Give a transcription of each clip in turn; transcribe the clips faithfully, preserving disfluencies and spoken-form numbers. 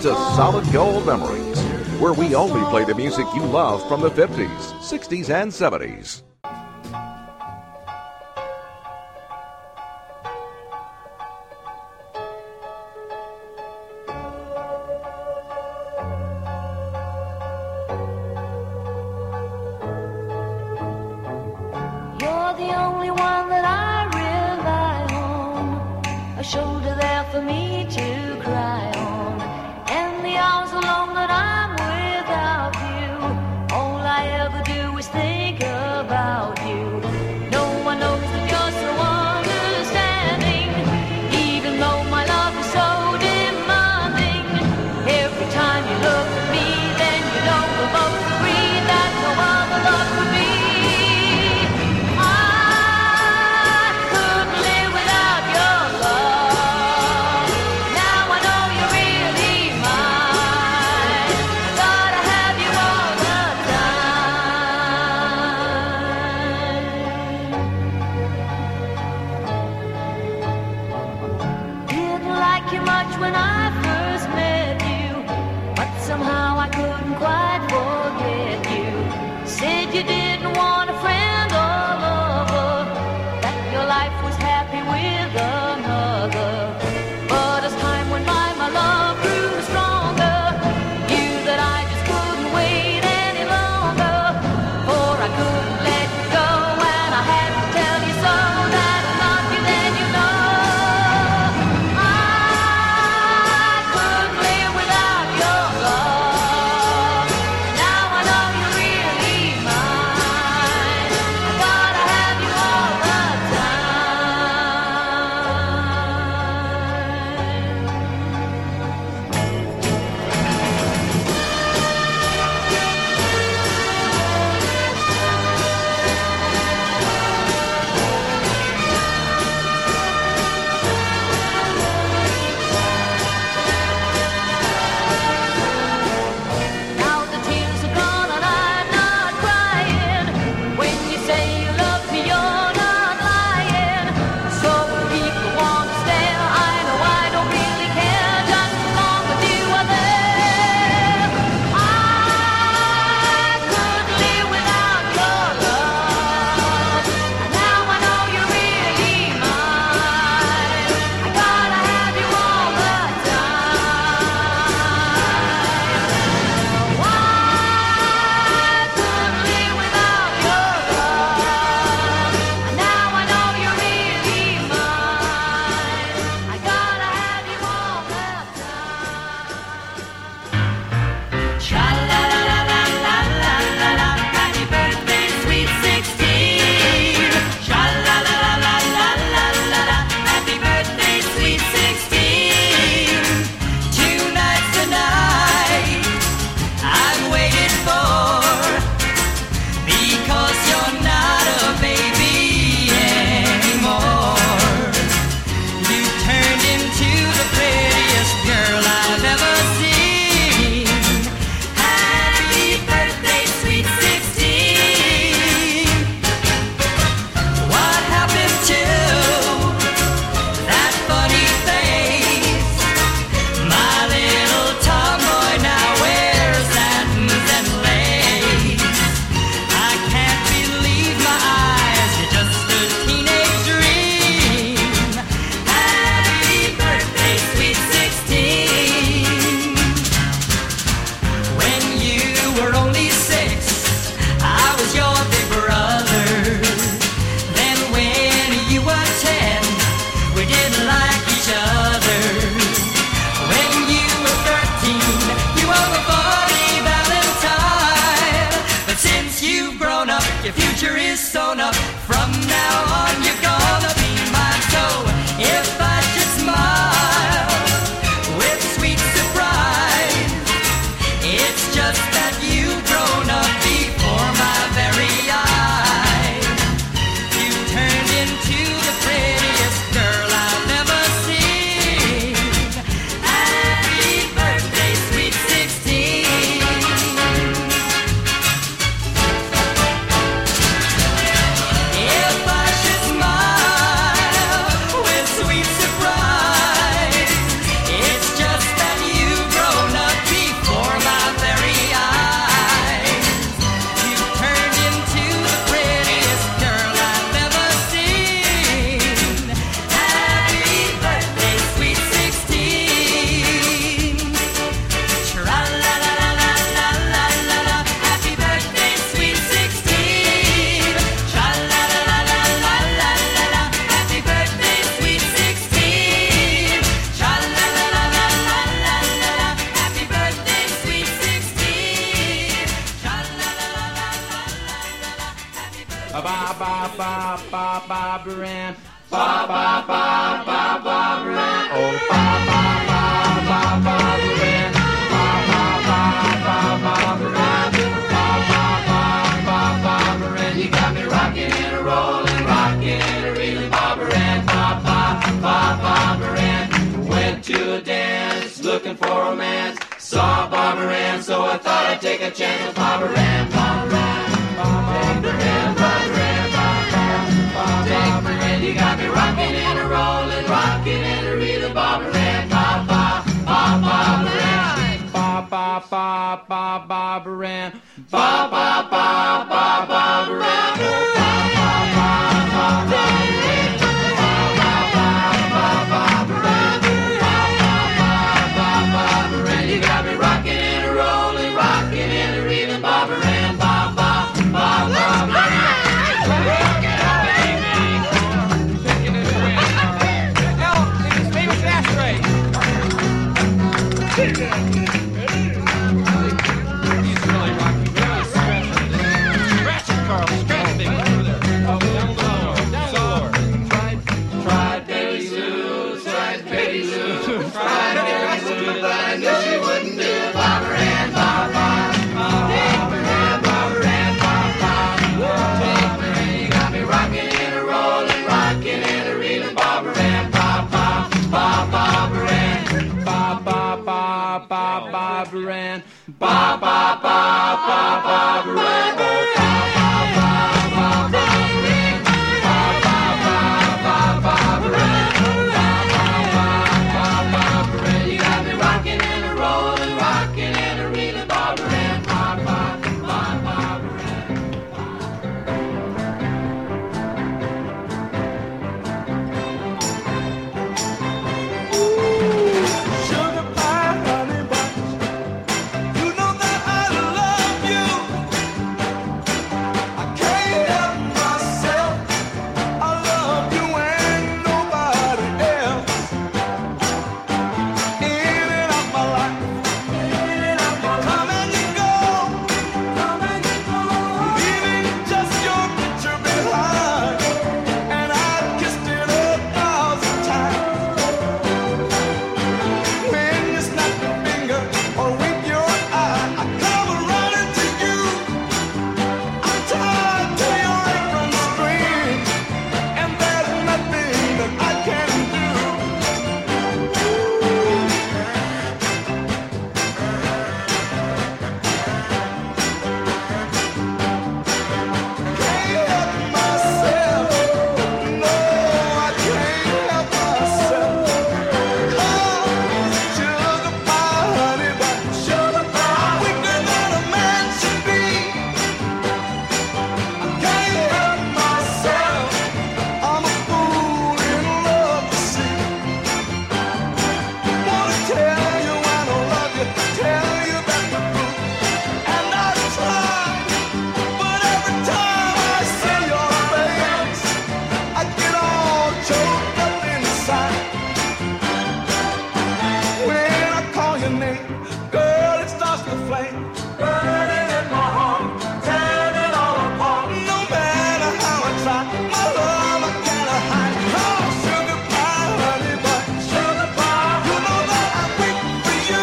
to Solid Gold Memories, where we only play the music you love from the fifties, sixties, and seventies. You're the only one that I rely on, a shoulder there for me to cry on, and the hours alone that I'm without you, all I ever do is think about you. No one knows that you're so understanding, even though my love is so demanding. Every time you look at me, then you know we'll both agree that no other love could be. When I first met you, but somehow I couldn't quite forget you. Said you didn't want a friend or lover, that your life was happy with another. But as time went by, my love grew stronger. Knew that I just couldn't wait any longer, for I couldn't let you go, and I had to tell you so, that I love you, then you know. I Ran. Ba ba ba ba Barbara Ann. Oh, ba ba ba ba Barbara Ann. Ba ba ba ba Barbara Ann. Ba ba ba ba Barbara Ann. You got me rocking and a rolling, rocking and a reeling, Barbara Ann. Ba ba ba Barbara Ann. Went to a dance, looking for romance. Saw Barbara Ann, so I thought I'd take a chance with Barbara Ann. Barbara Ann, Barbara Ann, Barbara Ann, Barbara Ann. You got me rocking and a rolling, rocking and a reeling, Barbara Ann. Ba ba ba Barbara Ann. Ba ba ba ba Barbara Ann. Ba ba ba ba Barbara Ann. Ba ba ba ba Barbara Ann. Ba ba ba ba Barbara Ann. Barbara Ann, you got me rocking and a rolling, rocking and a reeling, Barbara Ann. Ba ba ba Barbara Ann. Rock it up, baby. Picking it around. Now, in his famous ashtray. He's really rocking. Really scratching. Scratching, Carl. Scratch, baby. Over there. Oh, down low. Down low. Tried, tried, Betty Lou. Tried, Betty Lou. Tried, Betty Lou. But I knew she wouldn't do it. Barbara Ann, ba ba. Barbara Ann, Barbara Ann, ba ba. Barbara Ann, you got me rocking and a rolling, rocking and a reeling, Barbara Ann, ba ba ba Barbara Ann. Ba ba ba ba Barbara Ann. Ba ba ba ba Barbara Ann. Ba ba ba ba Barbara Ann. Ba ba ba ba Barbara Ann. You got me rocking and a rolling, rocking and a reeling, Barbara Ann. Ba ba ba Barbara Ann. Sugar pie, honey bunch, you know that I love you. I can't help myself. I love you and nobody else. In and out my life, come and you go, leaving just your picture behind, and I've kissed it a thousand times. When you snap your finger or wink your eye, I come running to you. I'm tied to your apron string, and there's nothing that I can do. Can't help myself. No, I can't help myself. Oh, sugar pie, honey bun, sugar pie, I'm weaker than a man should be. I can't help myself. I'm a fool in love to see. Wanna tell you I don't love you, tell you that the truth, and I try, but every time I see your face, I get all choked up inside. When I call your name, girl, it starts to flame, burning in my heart, tearing it all apart. No matter how I try, my love I cannot hide. Oh, sugar pie, honey bun, sugar pie, you know that I'm weak for you.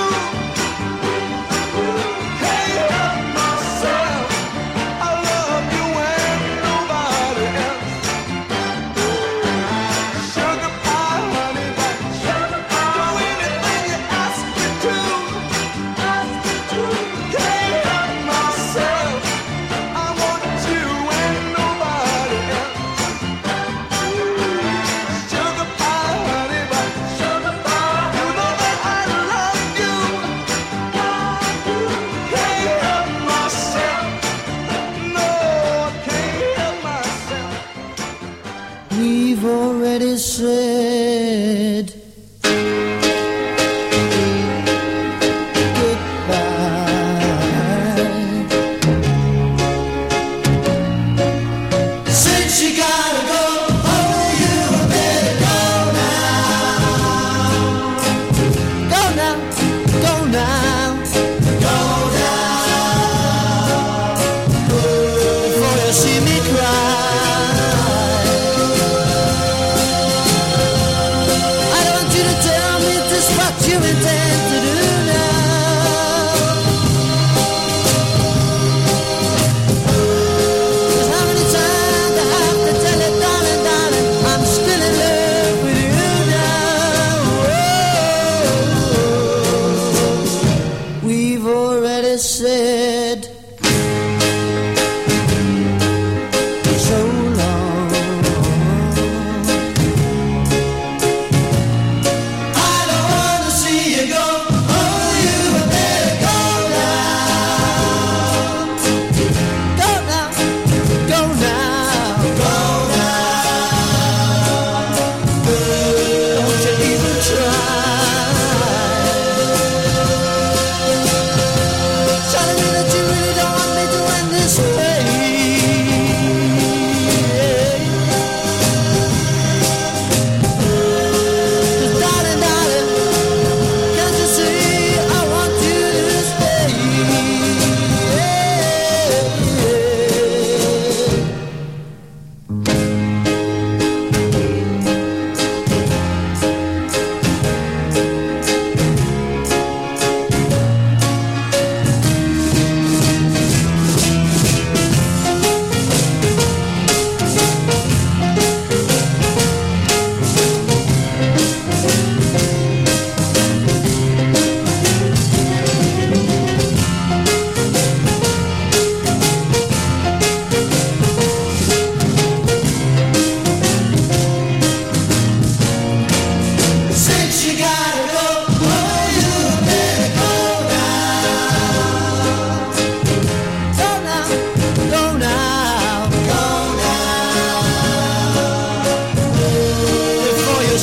Can't help myself. I love you and nobody else. Sugar pie, honey bun, sugar pie, do anything you ask me to. Can't help myself. I want you and nobody else. Sugar pie, honey bun, sugar pie, you know that I love you. Can't help myself. No, I can't help myself. We've already said goodbye. Since you gotta go, oh, you better go now. Go now, go now, go now. Before you see me cry.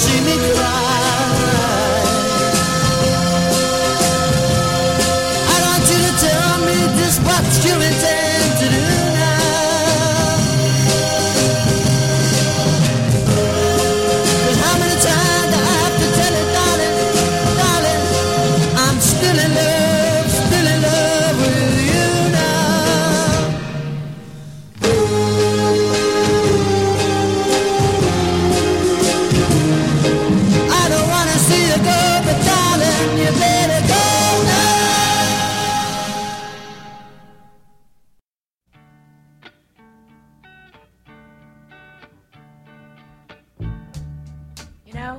see me cry. I want you to tell me just what you intend to do now. 'Cause how many times I have to tell it, darling, darling, I'm still in love, still in love with you now. I don't wanna see you go, but darling, you better go now. You know,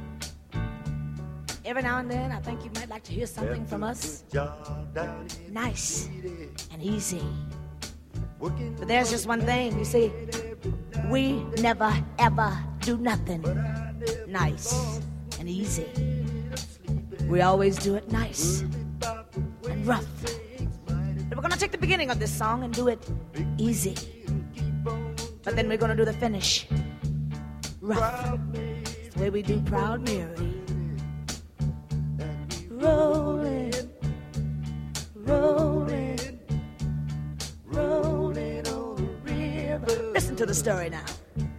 every now and then I think you might like to hear something from us nice and easy. But there's just one thing, you see, we never ever do nothing nice and easy. We always do it nice and rough. But we're gonna take the beginning of this song and do it easy. But then we're gonna do the finish rough. It's the way we do Proud Mary. Rolling, rolling, rolling on the river. Listen to the story now.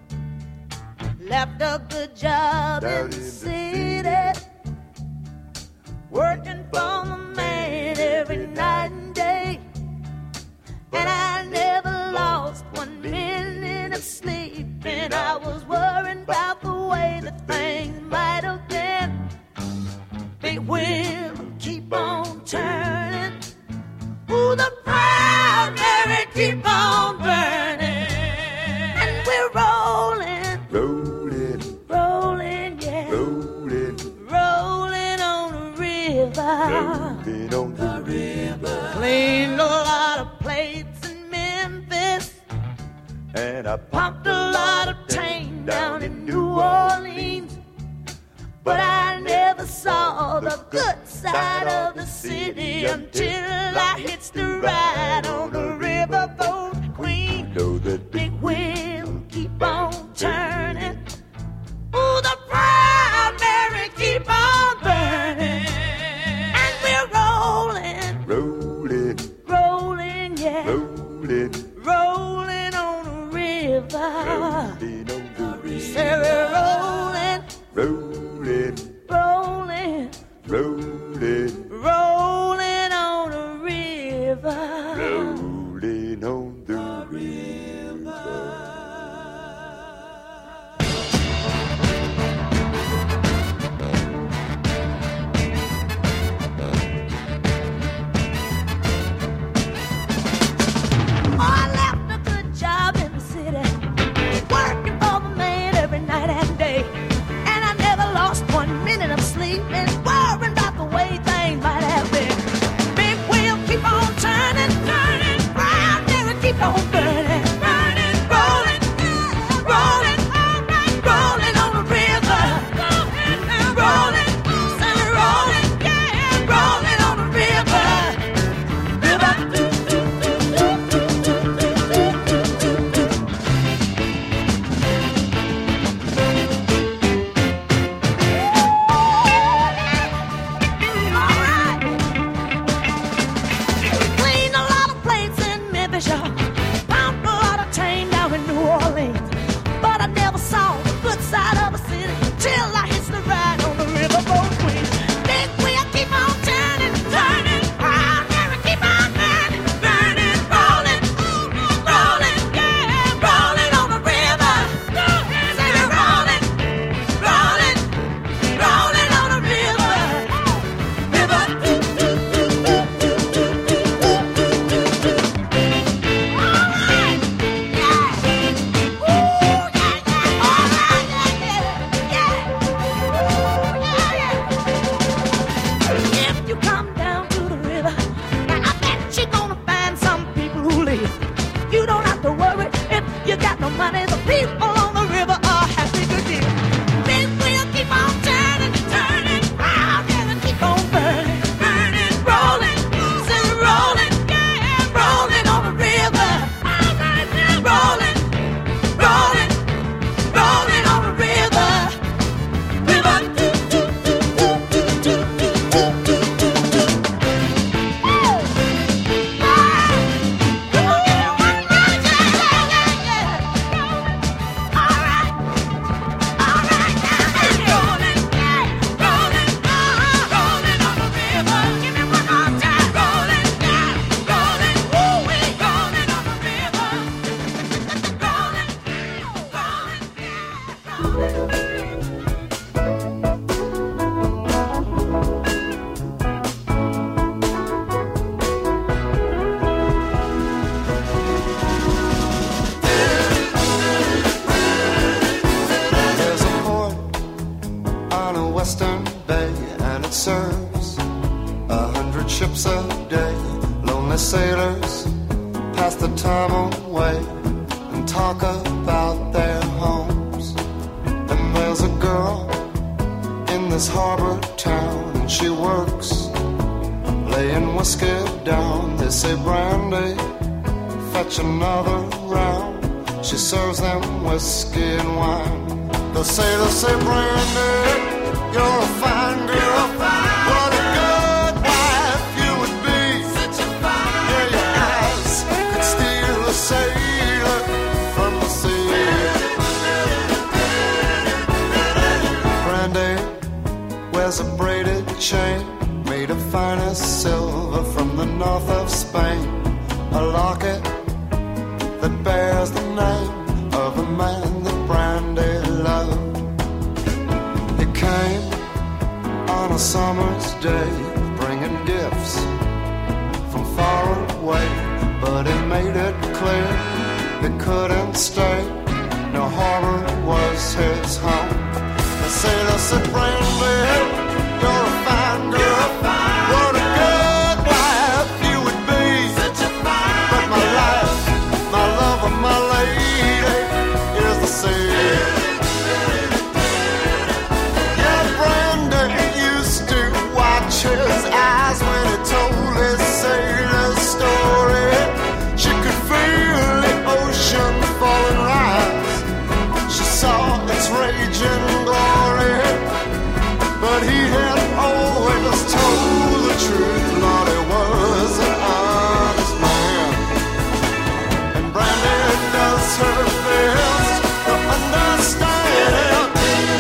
Left a good job in the city, working for the man every night and day. And I never lost one minute of sleep, and I was worried about the way that things might have been. Big wheel keep on turning. Ooh, the Proud Mary keep on burning. And we're rolling, Rolling, rolling, yeah, rolling, rolling on the river. rolling on the river. Cleaned a lot of plates in Memphis, And I pumped a lot of tang down in New Orleans. But I never saw the good side of the city until I hitched the ride on the riverboat Queen. know that Big wheel keep on turning. Ooh, the Proud Mary keep on burning. And we're rolling, rolling, rolling, yeah, rolling, rolling on the river. rolling on the river. Say we're rolling, Rolling, rolling, rolling, rolling on the river. rolling on the river. There's a port on a western bay, and it serves a hundred ships a day. Lonely sailors pass the time away and talk about their homes. And there's a girl in this harbor town, and she works laying whiskey down. They say, Brandy, fetch another round. She serves them whiskey and wine. The sailors say, Brandy, you're a fine girl. What a good wife you would be. Such a fine yeah, your eyes could steal a sailor from the sea. Brandy wears a braided chain made of finest silver from the north of Spain. A locket that bears the name of a man that Brandy loved. He came on a summer's day, bringing gifts from far away, but he made it clear he couldn't stay. No harbor was his home. The sailor said, Brandy, you're a fine girl. What a good wife you would be. Such a fine but my life, my love, and my lady is the sea. Yeah, Brandy used to watch his eyes when he told his sailor story. She could feel the ocean fall and rise. She saw its raging glory, but he had always told the truth. Lord, he was an honest man, and Brandy does her best to understand.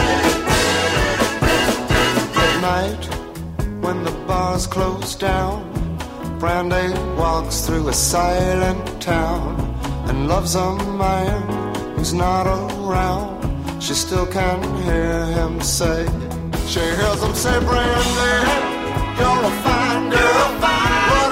At night, when the bars close down, Brandy walks through a silent town and loves a man who's not around. She still can hear him say, she hears him say, Brandy, you're a fine girl. What